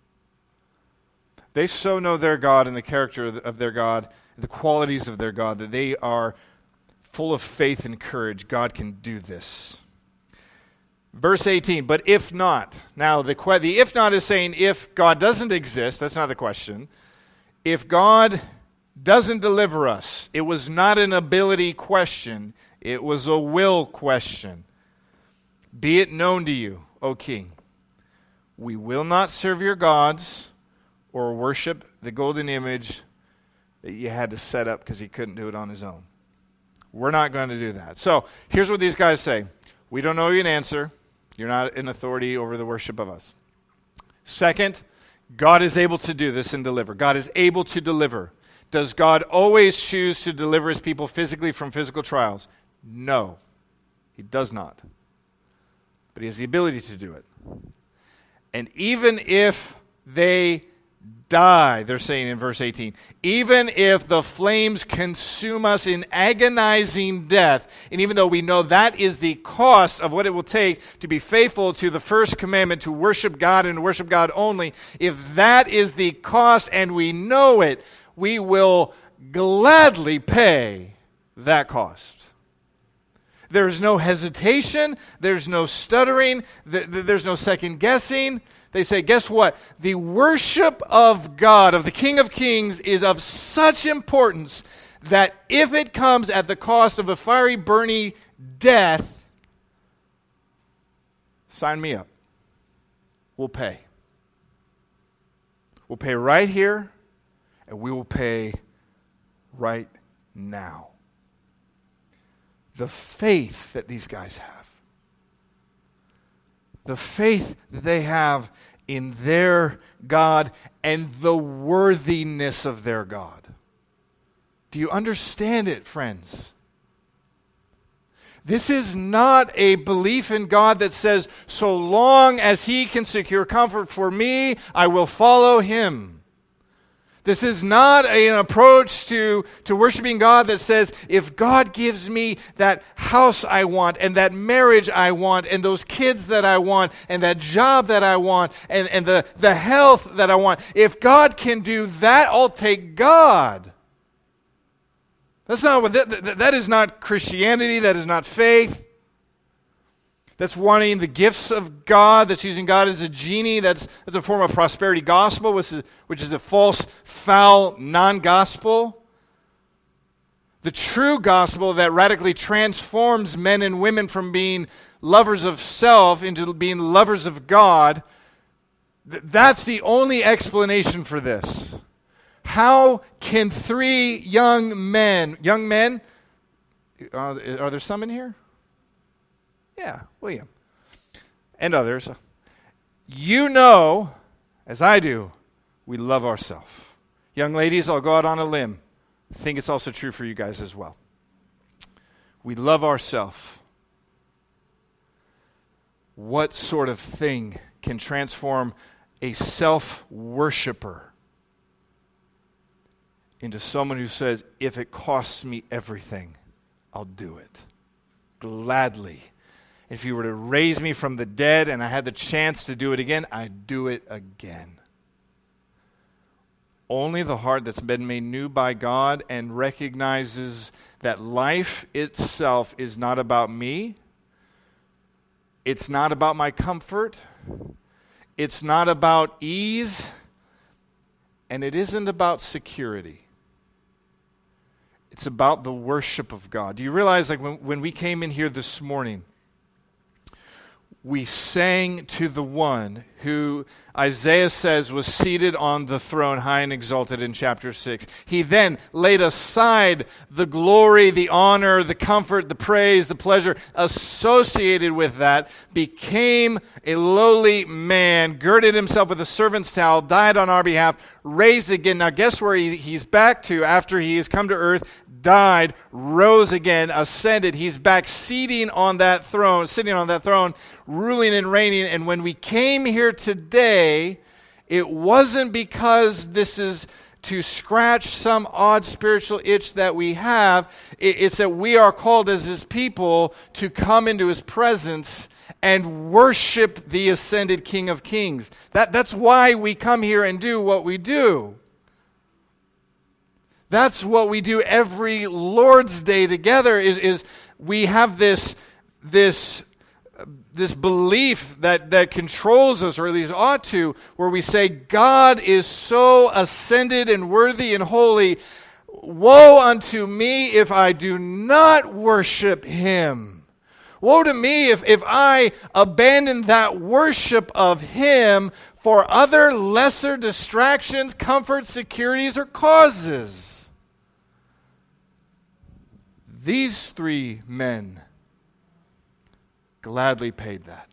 They so know their God and the character of their God, the qualities of their God, that they are full of faith and courage. God can do this. Verse eighteen, but if not. Now, the, que- the if not is saying if God doesn't exist. That's not the question. If God doesn't deliver us, it was not an ability question. It was a will question. Be it known to you, O king, we will not serve your gods or worship the golden image that you had to set up because he couldn't do it on his own. We're not going to do that. So here's what these guys say. We don't know you an answer. You're not in authority over the worship of us. Second, God is able to do this and deliver. God is able to deliver. Does God always choose to deliver his people physically from physical trials? No, he does not. But he has the ability to do it. And even if they die, they're saying in verse eighteen, even if the flames consume us in agonizing death, and even though we know that is the cost of what it will take to be faithful to the first commandment, to worship God and worship God only, if that is the cost and we know it, we will gladly pay that cost. There's no hesitation, there's no stuttering, there's no second guessing. They say, guess what? The worship of God, of the King of Kings, is of such importance that if it comes at the cost of a fiery, burning death, sign me up. We'll pay. We'll pay right here, and we will pay right now. The faith that these guys have. The faith that they have in their God and the worthiness of their God. Do you understand it, friends? This is not a belief in God that says, so long as he can secure comfort for me, I will follow him. This is not an approach to, to worshiping God that says, if God gives me that house I want, and that marriage I want, and those kids that I want, and that job that I want, and, and the, the health that I want, if God can do that, I'll take God. That's not what that, that, that is not Christianity, that is not faith. That's wanting the gifts of God. That's using God as a genie. That's, that's a form of prosperity gospel, which is, which is a false, foul, non-gospel. The true gospel that radically transforms men and women from being lovers of self into being lovers of God, th- that's the only explanation for this. How can three young men, young men, uh, are there some in here? Yeah, William. And others. You know, as I do, we love ourselves. Young ladies, I'll go out on a limb. I think it's also true for you guys as well. We love ourselves. What sort of thing can transform a self-worshiper into someone who says, if it costs me everything, I'll do it gladly. If you were to raise me from the dead and I had the chance to do it again, I'd do it again. Only the heart that's been made new by God and recognizes that life itself is not about me. It's not about my comfort. It's not about ease. And it isn't about security. It's about the worship of God. Do you realize, like, when, when we came in here this morning, we sang to the one who Isaiah says was seated on the throne, high and exalted in chapter six. He then laid aside the glory, the honor, the comfort, the praise, the pleasure associated with that, became a lowly man, girded himself with a servant's towel, died on our behalf, raised again. Now guess where he, he's back to after he has come to earth? died, rose again, ascended. He's back seating on that throne, sitting on that throne, ruling and reigning. And when we came here today, it wasn't because this is to scratch some odd spiritual itch that we have. It's that we are called as his people to come into his presence and worship the ascended King of Kings. That, that's why we come here and do what we do. That's what we do every Lord's Day together, is, is we have this, this, this belief that, that controls us, or at least ought to, where we say, God is so ascended and worthy and holy. Woe unto me if I do not worship him. Woe to me if, if I abandon that worship of him for other lesser distractions, comforts, securities, or causes. These three men gladly paid that.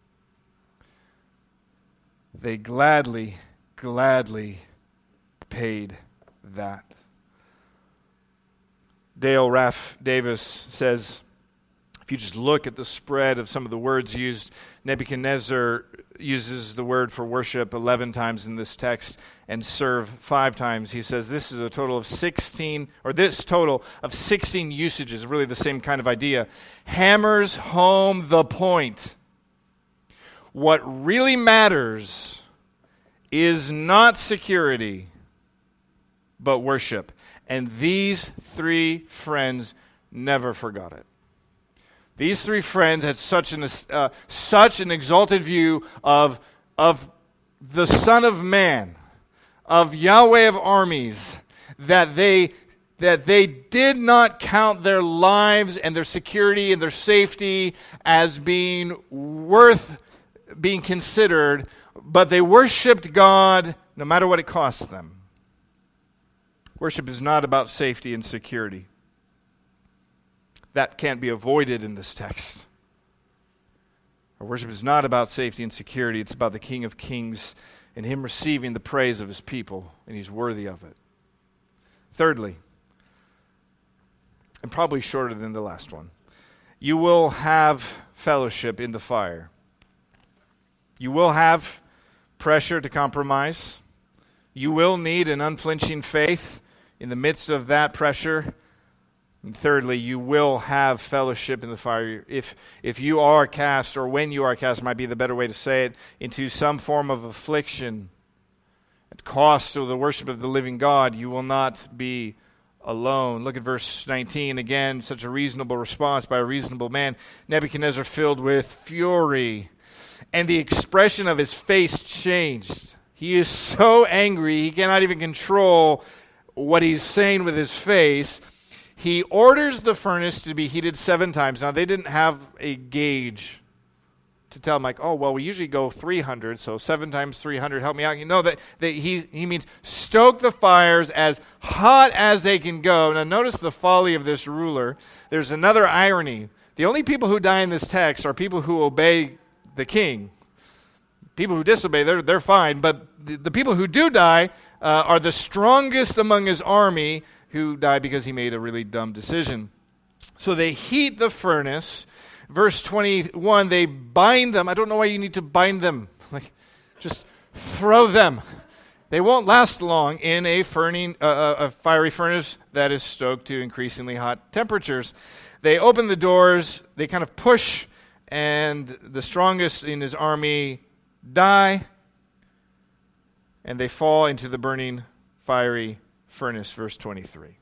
They gladly, gladly paid that. Dale Ralph Davis says, if you just look at the spread of some of the words used, Nebuchadnezzar uses the word for worship eleven times in this text and serve five times. He says this is a total of sixteen, or this total of sixteen usages, really the same kind of idea. Hammers home the point. What really matters is not security, but worship. And these three friends never forgot it. These three friends had such an uh, such an exalted view of, of the Son of Man, of Yahweh of armies, that they that they did not count their lives and their security and their safety as being worth being considered, but they worshiped God no matter what it cost them. Worship is not about safety and security. That can't be avoided in this text. Our worship is not about safety and security. It's about the King of Kings and him receiving the praise of his people, and he's worthy of it. Thirdly, and probably shorter than the last one, you will have fellowship in the fire. You will have pressure to compromise. You will need an unflinching faith in the midst of that pressure. And thirdly, you will have fellowship in the fire. If if you are cast, or when you are cast, might be the better way to say it, into some form of affliction at cost of the worship of the living God, you will not be alone. Look at verse nineteen again, such a reasonable response by a reasonable man. Nebuchadnezzar filled with fury, and the expression of his face changed. He is so angry, he cannot even control what he's saying with his face. He orders the furnace to be heated seven times. Now, they didn't have a gauge to tell him, like, oh, well, we usually go three hundred, so seven times three hundred, help me out. You know that, that he, he means stoke the fires as hot as they can go. Now, notice the folly of this ruler. There's another irony. The only people who die in this text are people who obey the king. People who disobey, they're, they're fine. But the, the people who do die uh, are the strongest among his army, who died because he made a really dumb decision. So they heat the furnace. Verse twenty-one, they bind them. I don't know why you need to bind them. Like, just throw them. They won't last long in a, furning, uh, a fiery furnace that is stoked to increasingly hot temperatures. They open the doors. They kind of push, and the strongest in his army die, and they fall into the burning, fiery furnace, verse twenty-three.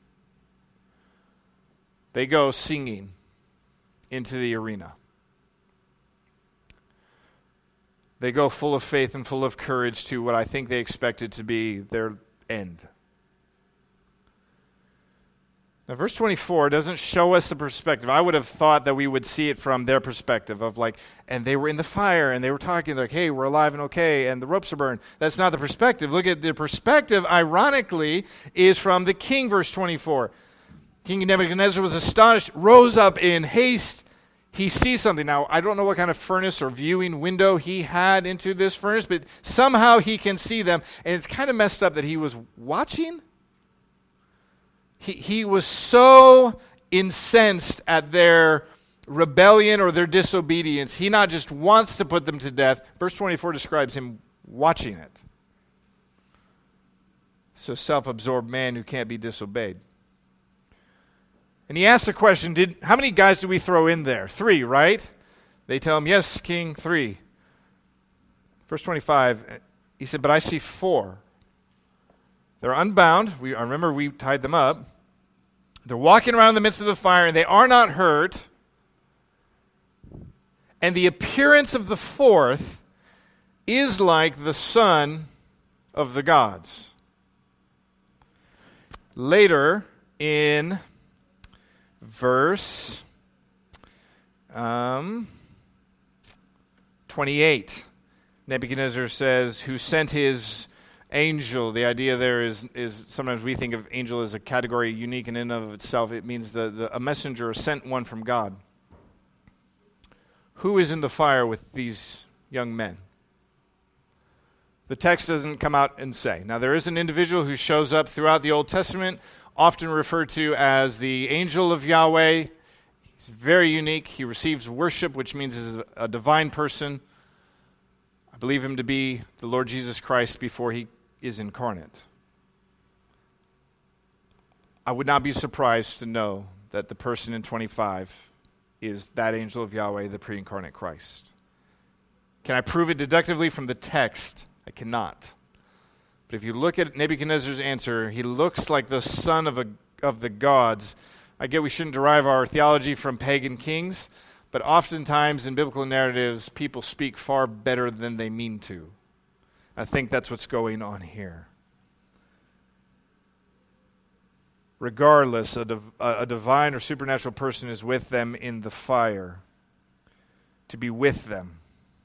They go singing into the arena. They go full of faith and full of courage to what I think they expected to be their end. Now, verse twenty-four doesn't show us the perspective. I would have thought that we would see it from their perspective of like, and they were in the fire, and they were talking like, hey, we're alive and okay, and the ropes are burned. That's not the perspective. Look at the perspective, ironically, is from the king, verse twenty-four. King Nebuchadnezzar was astonished, rose up in haste. He sees something. Now, I don't know what kind of furnace or viewing window he had into this furnace, but somehow he can see them, and it's kind of messed up that he was watching. he, he was so incensed at their rebellion or their disobedience, he not just wants to put them to death. Verse twenty-four describes him watching it. So self-absorbed man who can't be disobeyed. And he asks the question, did how many guys do we throw in there? Three, right? They tell him, yes, king, three. Verse twenty-five, he said, but I see four. They're unbound. We, I remember we tied them up. They're walking around in the midst of the fire, and they are not hurt. And the appearance of the fourth is like the son of the gods. Later in verse um, twenty-eight, Nebuchadnezzar says, who sent his angel. The idea there is, is sometimes we think of angel as a category unique in and of itself. It means the, the, a messenger, a sent one from God. Who is in the fire with these young men? The text doesn't come out and say. Now, there is an individual who shows up throughout the Old Testament, often referred to as the angel of Yahweh. He's very unique. He receives worship, which means he's a divine person. I believe him to be the Lord Jesus Christ before he is incarnate. I would not be surprised to know that the person in twenty-five is that angel of Yahweh, the pre-incarnate Christ. Can I prove it deductively from the text? I cannot. But if you look at Nebuchadnezzar's answer, he looks like the son of a, of the gods. I get we shouldn't derive our theology from pagan kings, but oftentimes in biblical narratives, people speak far better than they mean to. I think that's what's going on here. Regardless, a, div- a divine or supernatural person is with them in the fire, to be with them.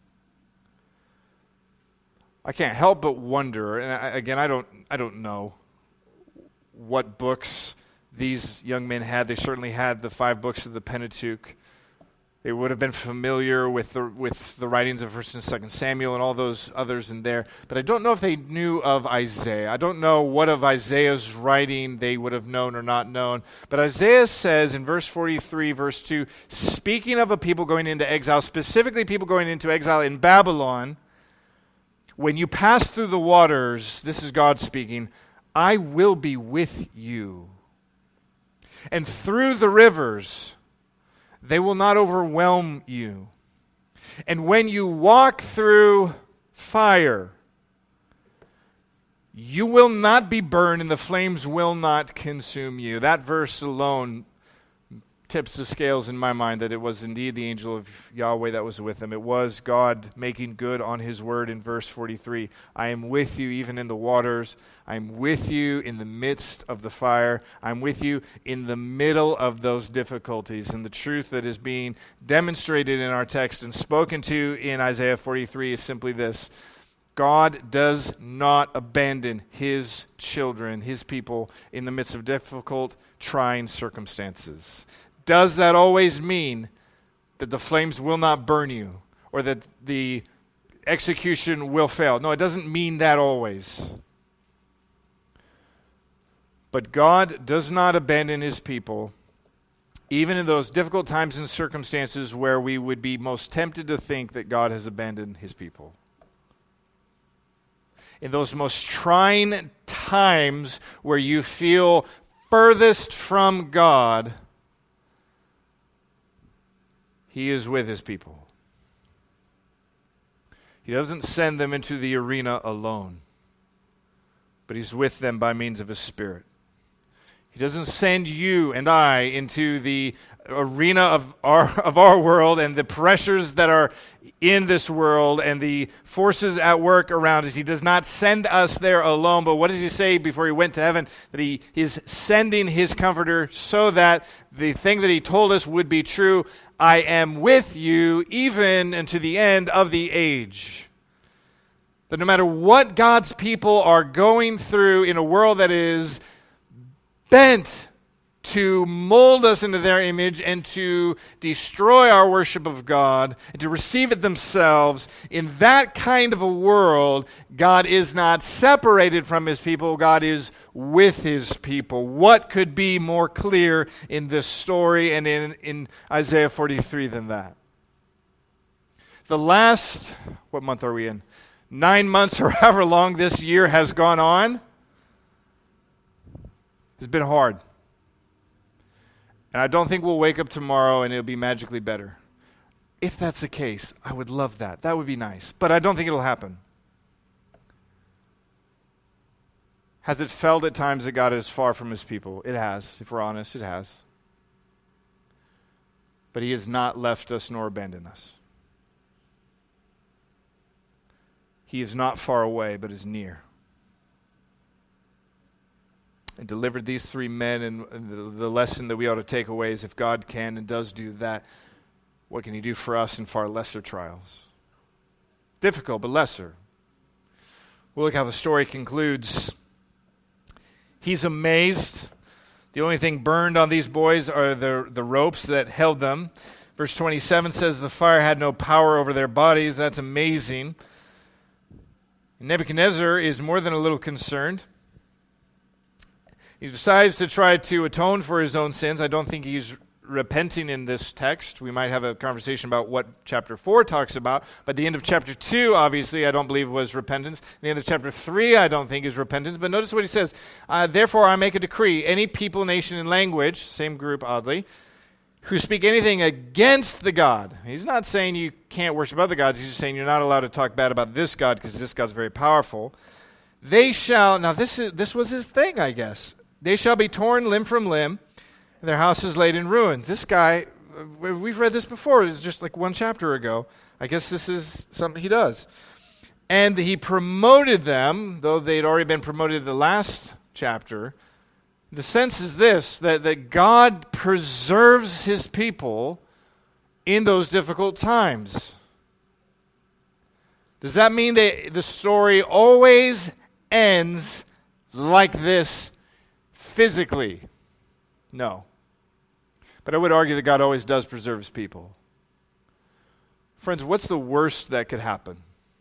I can't help but wonder, and I, again, I don't, I don't know what books these young men had. They certainly had the five books of the Pentateuch. They would have been familiar with the with the writings of First and Second Samuel and all those others in there. But I don't know if they knew of Isaiah. I don't know what of Isaiah's writing they would have known or not known. But Isaiah says in verse forty-three, verse two, speaking of a people going into exile, specifically people going into exile in Babylon, when you pass through the waters, this is God speaking, I will be with you. And through the rivers, they will not overwhelm you. And when you walk through fire, you will not be burned and the flames will not consume you. That verse alone tips the scales in my mind that it was indeed the angel of Yahweh that was with them. It was God making good on his word in verse forty-three. I am with you even in the waters. I am with you in the midst of the fire. I'm with you in the middle of those difficulties. And the truth that is being demonstrated in our text and spoken to in Isaiah forty-three is simply this. God does not abandon his children, his people, in the midst of difficult, trying circumstances. Does that always mean that the flames will not burn you or that the execution will fail? No, it doesn't mean that always. But God does not abandon his people, even in those difficult times and circumstances where we would be most tempted to think that God has abandoned his people. In those most trying times where you feel furthest from God, he is with his people. He doesn't send them into the arena alone, but he's with them by means of his Spirit. He doesn't send you and I into the arena of our of our world and the pressures that are in this world and the forces at work around us. He does not send us there alone. But what does he say before he went to heaven? That he is sending his comforter so that the thing that he told us would be true. I am with you even unto the end of the age. That no matter what God's people are going through in a world that is bent to mold us into their image and to destroy our worship of God and to receive it themselves, in that kind of a world, God is not separated from his people. God is with his people. What could be more clear in this story and in, in Isaiah forty-three than that? The last, what month are we in? Nine months or however long this year has gone on has been hard. And I don't think we'll wake up tomorrow and it'll be magically better. If that's the case, I would love that. That would be nice. But I don't think it'll happen. Has it felt at times that God is far from his people? It has. If we're honest, it has. But he has not left us nor abandoned us. He is not far away, but is near. And delivered these three men, and the, the lesson that we ought to take away is if God can and does do that, what can he do for us in far lesser trials? Difficult, but lesser. Well, look how the story concludes. He's amazed. The only thing burned on these boys are the, the ropes that held them. Verse twenty-seven says the fire had no power over their bodies. That's amazing. Nebuchadnezzar is more than a little concerned. He decides to try to atone for his own sins. I don't think he's repenting in this text. We might have a conversation about what chapter four talks about, but the end of chapter two, obviously, I don't believe was repentance. The end of chapter three, I don't think is repentance, but notice what he says. Uh, Therefore, I make a decree, any people, nation, and language, same group, oddly, who speak anything against the God. He's not saying you can't worship other gods. He's just saying you're not allowed to talk bad about this God because this God's very powerful. They shall, now this is this was his thing, I guess. They shall be torn limb from limb, and their houses laid in ruins. This guy, we've read this before. It was just like one chapter ago. I guess this is something he does. And he promoted them, though they'd already been promoted in the last chapter. The sense is this, that, that God preserves his people in those difficult times. Does that mean that the story always ends like this physically? No. But I would argue that God always does preserve his people. Friends, what's the worst that could happen?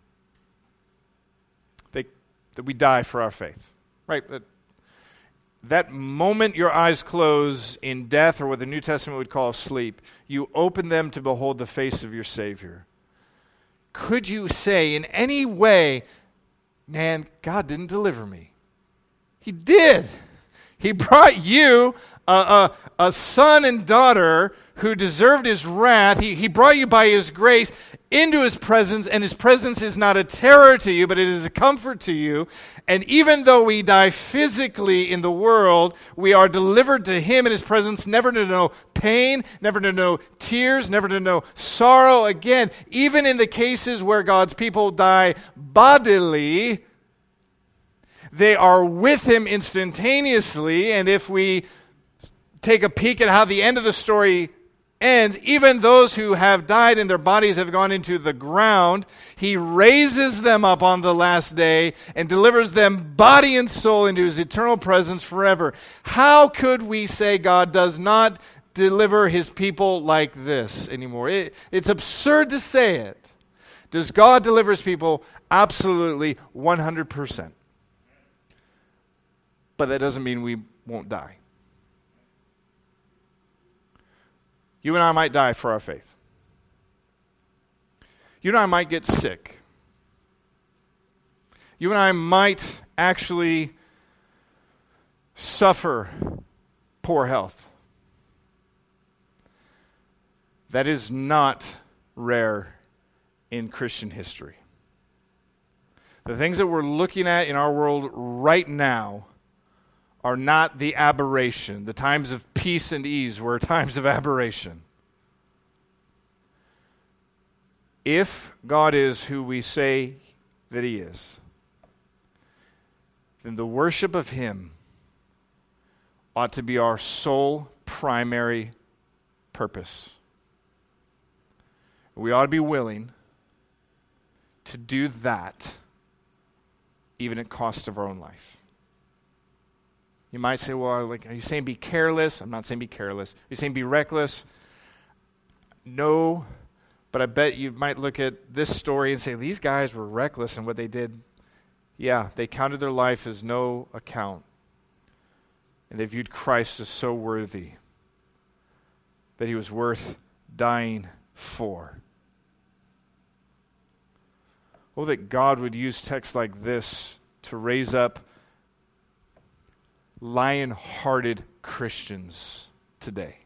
They, that we die for our faith. Right? That, that moment your eyes close in death, or what the New Testament would call sleep, you open them to behold the face of your Savior. Could you say in any way, man, God didn't deliver me? He did. He brought you a, a, a son and daughter who deserved his wrath. He, he brought you by his grace into his presence, and his presence is not a terror to you, but it is a comfort to you. And even though we die physically in the world, we are delivered to him in his presence, never to know pain, never to know tears, never to know sorrow again. Even in the cases where God's people die bodily, they are with him instantaneously. And if we take a peek at how the end of the story ends, even those who have died and their bodies have gone into the ground, he raises them up on the last day and delivers them body and soul into his eternal presence forever. How could we say God does not deliver his people like this anymore? It, it's absurd to say it. Does God deliver his people? Absolutely, one hundred percent. But that doesn't mean we won't die. You and I might die for our faith. You and I might get sick. You and I might actually suffer poor health. That is not rare in Christian history. The things that we're looking at in our world right now are not the aberration. The times of peace and ease were times of aberration. If God is who we say that he is, then the worship of him ought to be our sole primary purpose. We ought to be willing to do that even at cost of our own life. You might say, well, like, are you saying be careless? I'm not saying be careless. Are you saying be reckless? No, but I bet you might look at this story and say, these guys were reckless in what they did. Yeah, they counted their life as no account. And they viewed Christ as so worthy that he was worth dying for. Oh, that God would use texts like this to raise up lion-hearted Christians today.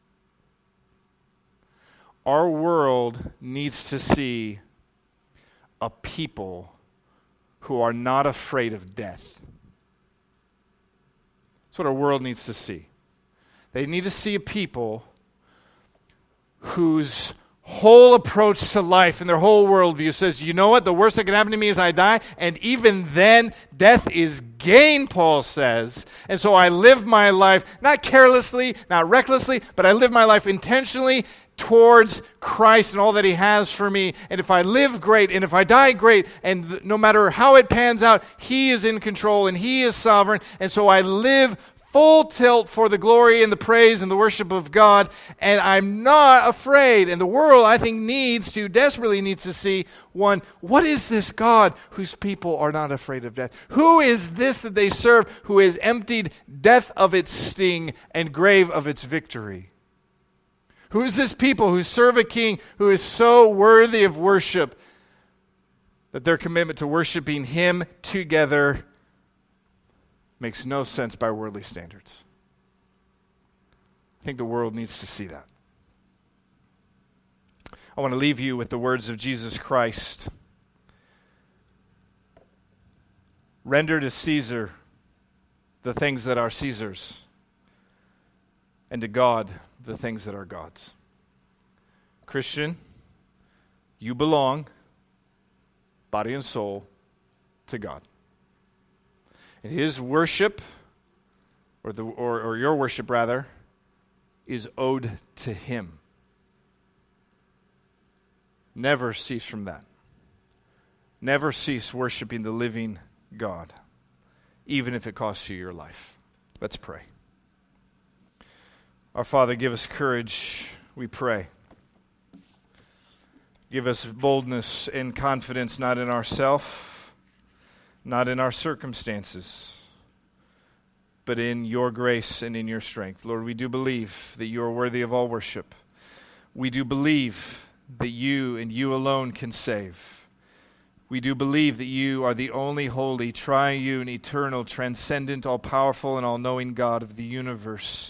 Our world needs to see a people who are not afraid of death. That's what our world needs to see. They need to see a people whose whole approach to life and their whole worldview says, you know what, the worst that can happen to me is I die, and even then, death is gain, Paul says. And so I live my life, not carelessly, not recklessly, but I live my life intentionally towards Christ and all that he has for me. And if I live, great, and if I die, great, and th- no matter how it pans out, he is in control and he is sovereign, and so I live full tilt for the glory and the praise and the worship of God, and I'm not afraid. And the world, I think, needs to, desperately needs to see, one, what is this God whose people are not afraid of death? Who is this that they serve who has emptied death of its sting and grave of its victory? Who is this people who serve a king who is so worthy of worship that their commitment to worshiping him together makes no sense by worldly standards? I think the world needs to see that. I want to leave you with the words of Jesus Christ. Render to Caesar the things that are Caesar's, and to God the things that are God's. Christian, you belong, body and soul, to God. And his worship, or the or, or your worship rather, is owed to him. Never cease from that. Never cease worshiping the living God, even if it costs you your life. Let's pray. Our Father, give us courage, we pray. Give us boldness and confidence, not in ourselves, not in our circumstances, but in your grace and in your strength. Lord, we do believe that you are worthy of all worship. We do believe that you and you alone can save. We do believe that you are the only holy, triune, eternal, transcendent, all-powerful, and all-knowing God of the universe.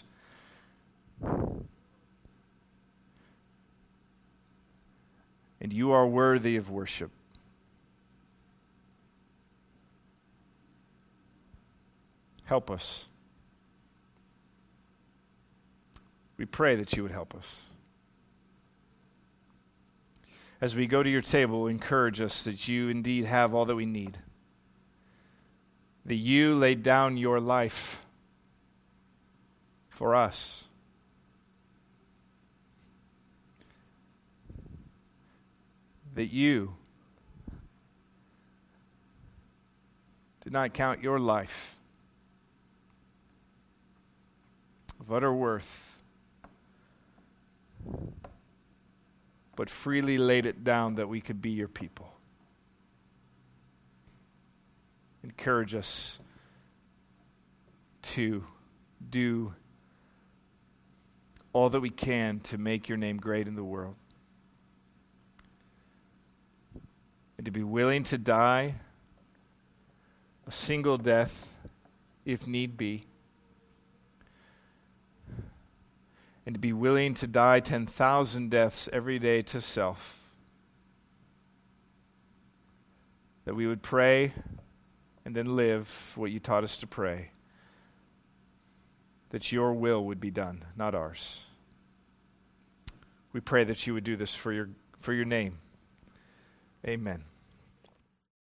And you are worthy of worship. Help us. We pray that you would help us. As we go to your table, encourage us that you indeed have all that we need. That you laid down your life for us. That you did not count your life of utter worth, but freely laid it down that we could be your people. Encourage us to do all that we can to make your name great in the world. And to be willing to die a single death, if need be. And to be willing to die ten thousand deaths every day to self. That we would pray and then live what you taught us to pray. That your will would be done, not ours. We pray that you would do this for your for your name. Amen.